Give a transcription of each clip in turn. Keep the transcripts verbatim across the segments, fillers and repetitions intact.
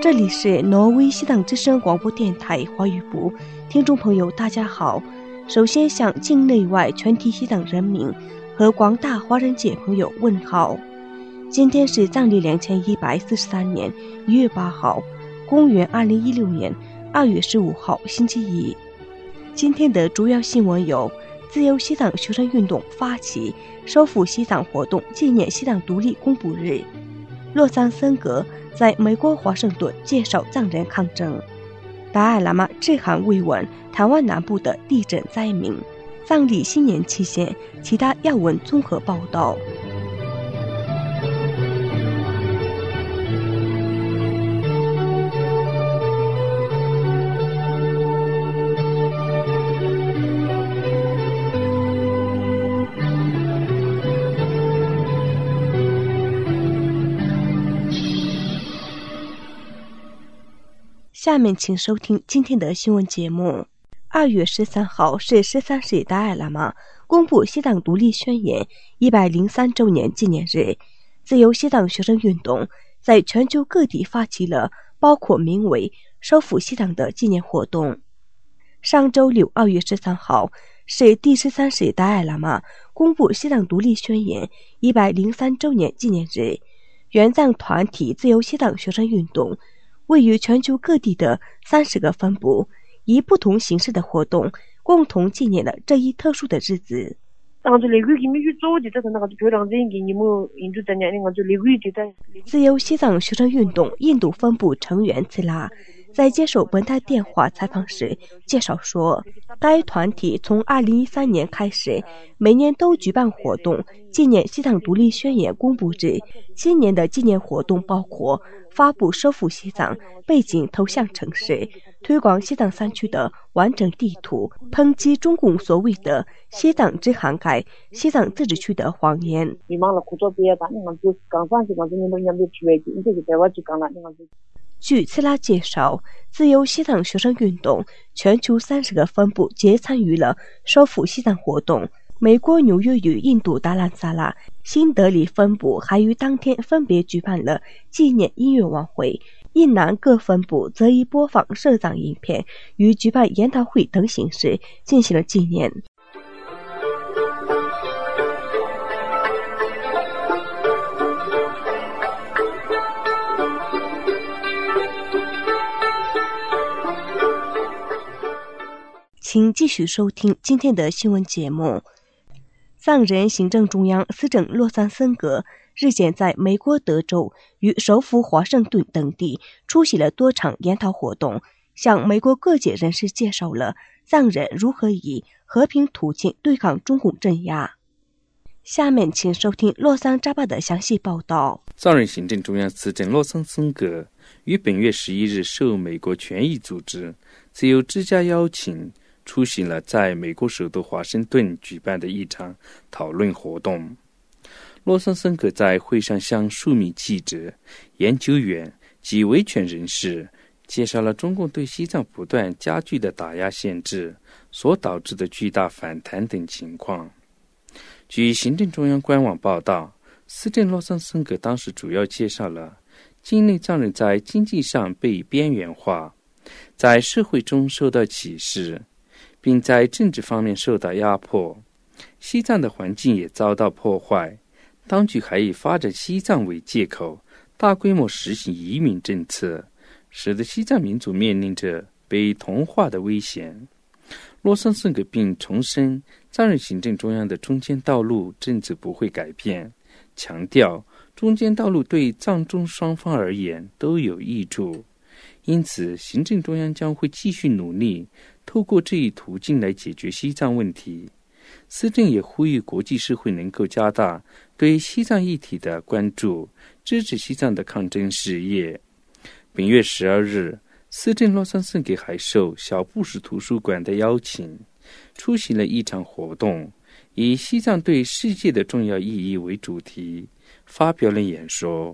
这里是挪威西党之声广播电台华语部，听众朋友大家好。首先向境内外全体西党人民和广大华人界朋友问好。今天是藏历两千一百四十三年一月八号，公元二零一六年二月十五号星期一。今天的主要新闻有：自由西藏学生运动发起收复西藏活动纪念西藏独立公布日；洛桑森格在美国华盛顿介绍藏人抗争；达赖喇嘛致函慰问台湾南部的地震灾民；藏历新年期间其他要闻综合报道。下面请收听今天的新闻节目。二月十三号是十三世达赖喇嘛公布西藏独立宣言一百零三周年纪念日。自由西藏学生运动在全球各地发起了包括名为收复西藏的纪念活动。上周六二月十三号是第十三世达赖喇嘛公布西藏独立宣言一百零三周年纪念日。援藏团体自由西藏学生运动位于全球各地的三十个分部，以不同形式的活动共同纪念了这一特殊的日子。自由西藏学生运动印度分部成员次拉在接受本台电话采访时介绍说，该团体从二零一三年开始每年都举办活动纪念西藏独立宣言公布日。今年的纪念活动包括发布收复西藏背景头像城市，推广西藏山区的完整地图，抨击中共所谓的西藏只涵盖西藏自治区的谎言。据次拉介绍，自由西藏学生运动全球三十个分部皆参与了收复西藏活动。美国纽约与印度达兰萨拉、新德里分部还于当天分别举办了纪念音乐晚会，印南各分部则以播放摄藏影片与举办研讨会等形式进行了纪念。请继续收听今天的新闻节目。藏人行政中央司政洛桑森格日前在美国德州与首府华盛顿等地出席了多场研讨活动，向美国各界人士介绍了藏人如何以和平途径对抗中共镇压。下面请收听洛桑扎巴的详细报道。 藏人行政中央司政洛桑森格于本月十一日受美国权益组织自由之家邀请，出席了在美国首都华盛顿举办的一场讨论活动。洛桑森格在会上向数名记者、研究员及维权人士介绍了中共对西藏不断加剧的打压限制所导致的巨大反弹等情况。据行政中央官网报道，司政洛桑森格当时主要介绍了境内藏人在经济上被边缘化，在社会中受到歧视，并在政治方面受到压迫，西藏的环境也遭到破坏，当局还以发展西藏为借口，大规模实行移民政策，使得西藏民族面临着被同化的危险。洛桑森格并重申藏人行政中央的中间道路政策不会改变，强调中间道路对藏中双方而言都有益处，因此行政中央将会继续努力透过这一途径来解决西藏问题。司政也呼吁国际社会能够加大对西藏议题的关注，支持西藏的抗争事业。本月十二日，司政洛桑森格还受小布什图书馆的邀请，出席了一场活动，以西藏对世界的重要意义为主题，发表了演说。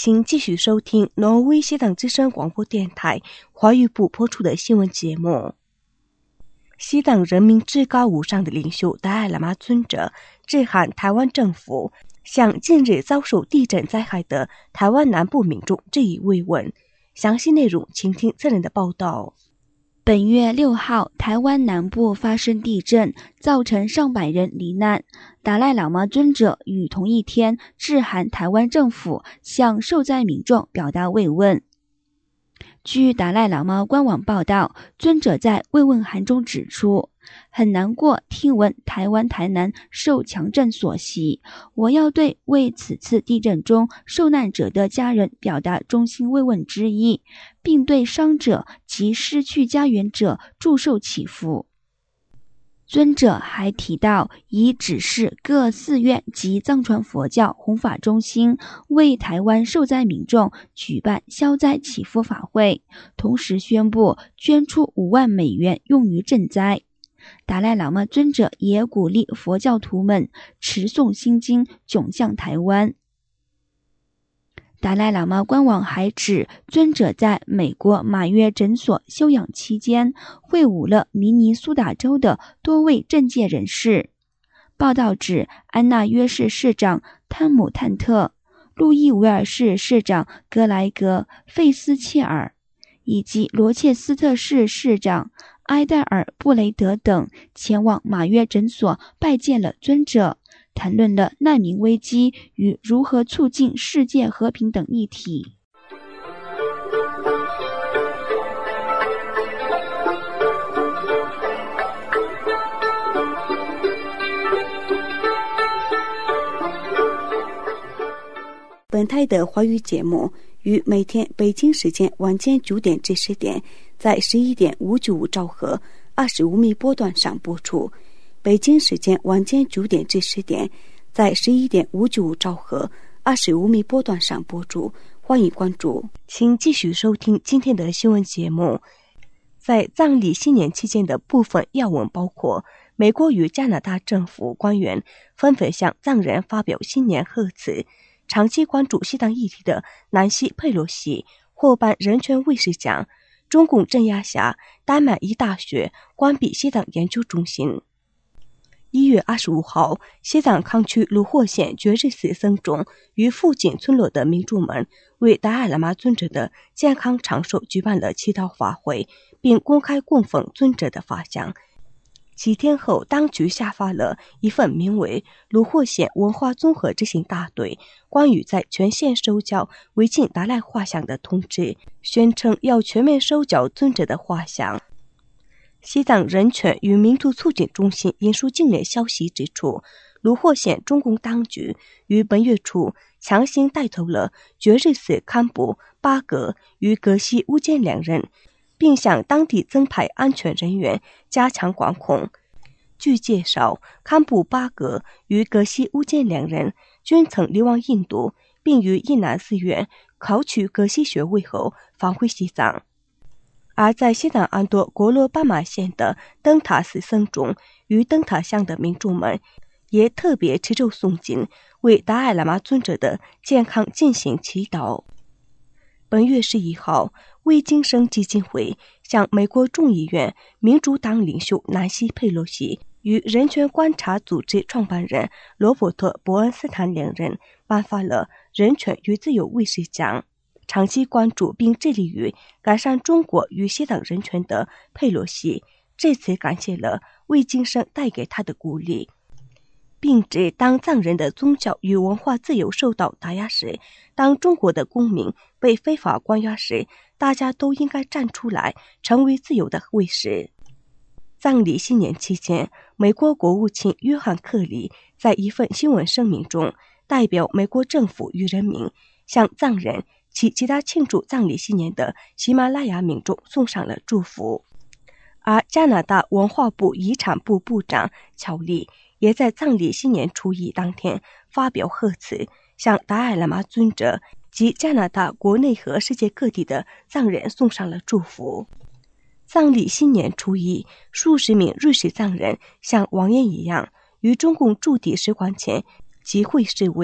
请继续收听挪威西藏之声广播电台华语部播出的新闻节目。西藏人民至高无上的领袖达赖喇嘛尊者致函台湾政府，向近日遭受地震灾害的台湾南部民众致以慰问。详细内容请听此人的报道。 本月六号，台湾南部发生地震，造成上百人罹难。达赖喇嘛尊者于同一天致函台湾政府，向受灾民众表达慰问。据达赖喇嘛官网报道，尊者在慰问函中指出，很难过听闻台湾台南受强震所袭，我要对为此次地震中受难者的家人表达衷心慰问之意，并对伤者及失去家园者祝寿祈福。尊者还提到，已指示各寺院及藏传佛教弘法中心为台湾受灾民众举办消灾祈福法会，同时宣布捐出五万美元用于赈灾。达赖喇嘛尊者也鼓励佛教徒们持诵心经，迥向台湾。达赖喇嘛官网还指，尊者在美国马约诊所休养期间，会晤了明尼苏达州的多位政界人士。报道指，安纳约市市长汤姆探特、路易维尔市市长格莱格费斯切尔以及罗切斯特市市长埃戴尔布雷德等前往马约诊所拜见了尊者，谈论了难民危机与如何促进世界和平等议题。 本台的华语节目于每天北京时间晚间九点至十点，在十一点五九五兆赫二十五米波段上播出。北京时间晚间九点至十点，在十一点五九五兆赫二十五米波段上播出。欢迎关注，请继续收听今天的新闻节目。在藏历新年期间的部分要闻包括：美国与加拿大政府官员纷纷向藏人发表新年贺词；长期关注西藏议题的南希·佩洛西获颁人权卫士奖；中共镇压下，丹麦一大学关闭西藏研究中心。一月二十五号，西藏康区鲁霍县觉日寺僧众与附近村落的民众们为达赖喇嘛尊者的健康长寿举办了祈祷法会，并公开供奉尊者的法像。几天后，当局下发了一份名为《鲁霍县文化综合执行大队关于在全县收缴违禁达赖画像的通知》，宣称要全面收缴尊者的画像。西藏人权与民族促进中心引述近年消息指出，鲁霍县中共当局于本月初强行带走了觉日寺堪布巴格与格西乌坚两人，并向当地增派安全人员，加强管控。据介绍，堪布巴格与格西乌坚两人均曾流亡印度，并于印南寺院考取格西学位后返回西藏。而在西藏安多国罗巴马县的灯塔寺僧众与灯塔乡的民众们也特别持咒诵经，为达赖喇嘛尊者的健康进行祈祷。本月十一号，魏京生基金会向美国众议院民主党领袖南希·佩洛西与人权观察组织创办人罗伯特·伯恩斯坦两人颁发了人权与自由卫士奖。长期关注并致力于改善中国与西藏人权的佩洛西这次感谢了魏京生带给他的鼓励，并指当藏人的宗教与文化自由受到打压时，当中国的公民被非法关押时，大家都应该站出来，成为自由的卫士。藏历新年期间，美国国务卿约翰·克里在一份新闻声明中，代表美国政府与人民，向藏人及其他庆祝藏历新年的喜马拉雅民众送上了祝福。而加拿大文化部遗产部部长乔利也在藏历新年初一当天发表贺词，向达赖喇嘛尊者及加拿大国内和世界各地的藏人送上了祝福。藏历新年初一，数十名瑞士藏人像往年一样，于中共驻地使馆前集会示威，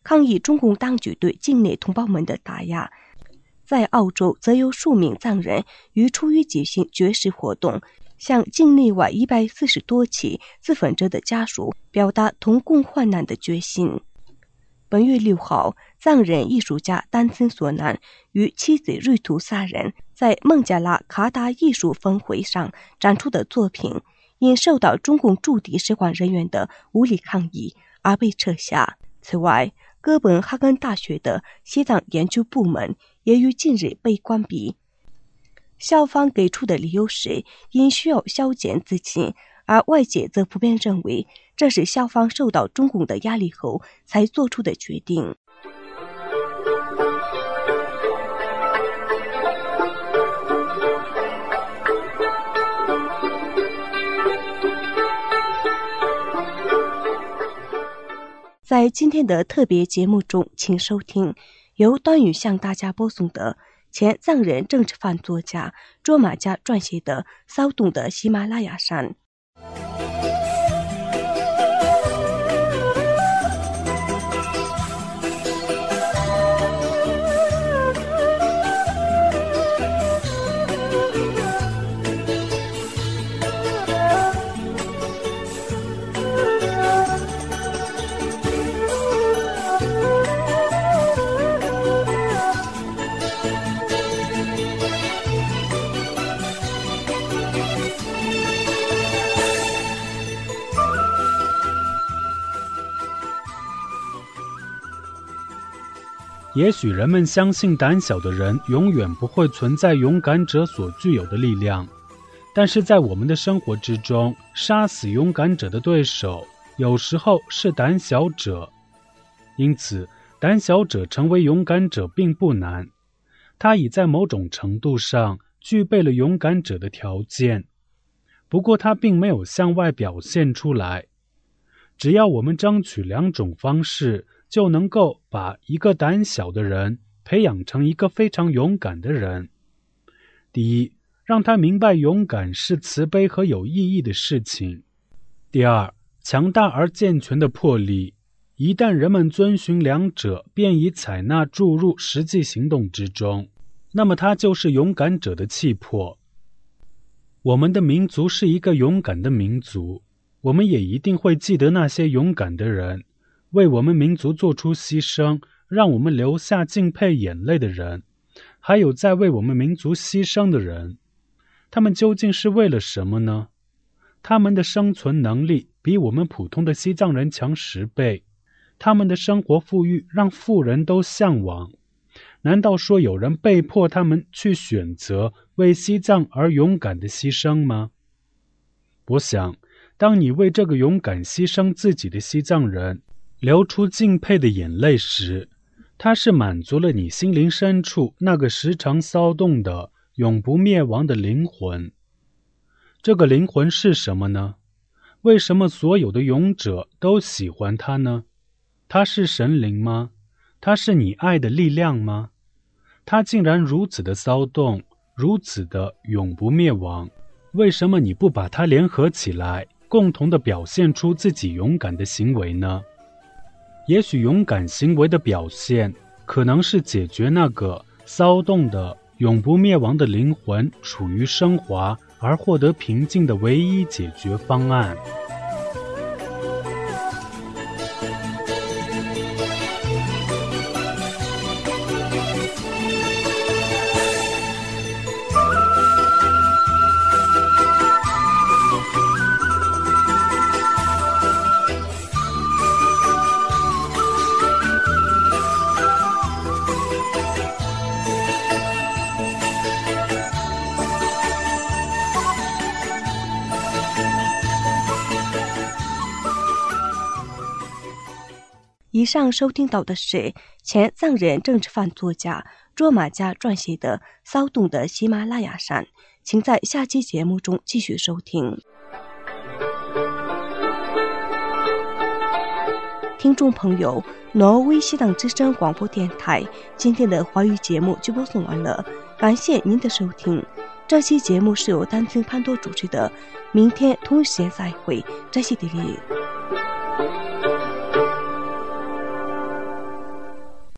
抗议中共当局对境内同胞们的打压。在澳洲，则有数名藏人于出于举行绝食活动，向境内外一百四十多起自焚者的家属表达同共患难的决心。本月六号，藏人艺术家丹森索南与妻子瑞图萨人在孟加拉卡达艺术峰会上展出的作品，因受到中共驻地使馆人员的无理抗议而被撤下。此外，哥本哈根大学的西藏研究部门也于近日被关闭。校方给出的理由是因需要削减资金，而外界则普遍认为这是校方受到中共的压力后才做出的决定。在今天的特别节目中，请收听由端宇向大家播送的前藏人政治犯作家卓玛加撰写的《骚动的喜马拉雅山》。 也许人们相信胆小的人永远不会存在勇敢者所具有的力量，但是在我们的生活之中，杀死勇敢者的对手有时候是胆小者。因此，胆小者成为勇敢者并不难，他已在某种程度上具备了勇敢者的条件，不过他并没有向外表现出来。只要我们争取两种方式，就能够把一个胆小的人培养成一个非常勇敢的人。第一，让他明白勇敢是慈悲和有意义的事情。第二，强大而健全的魄力，一旦人们遵循两者，便已采纳注入实际行动之中，那么它就是勇敢者的气魄。我们的民族是一个勇敢的民族，我们也一定会记得那些勇敢的人，为我们民族做出牺牲，让我们流下敬佩眼泪的人，还有在为我们民族牺牲的人，他们究竟是为了什么呢？他们的生存能力比我们普通的西藏人强十倍，他们的生活富裕让富人都向往。难道说有人被迫他们去选择为西藏而勇敢的牺牲吗？我想，当你为这个勇敢牺牲自己的西藏人流出敬佩的眼泪时，它是满足了你心灵深处那个时常骚动的永不灭亡的灵魂。这个灵魂是什么呢？为什么所有的勇者都喜欢它呢？它是神灵吗？它是你爱的力量吗？它竟然如此的骚动，如此的永不灭亡，为什么你不把它联合起来，共同的表现出自己勇敢的行为呢？也许勇敢行为的表现，可能是解决那个骚动的永不灭亡的灵魂处于升华而获得平静的唯一解决方案。 以上收听到的是前藏人政治犯作家卓玛加撰写的《骚动的喜马拉雅山》，请在下期节目中继续收听。听众朋友，挪威西藏之声广播电台今天的华语节目就播送完了，感谢您的收听。这期节目是由丹青潘多主持的，明天同时间再会，扎西迪利。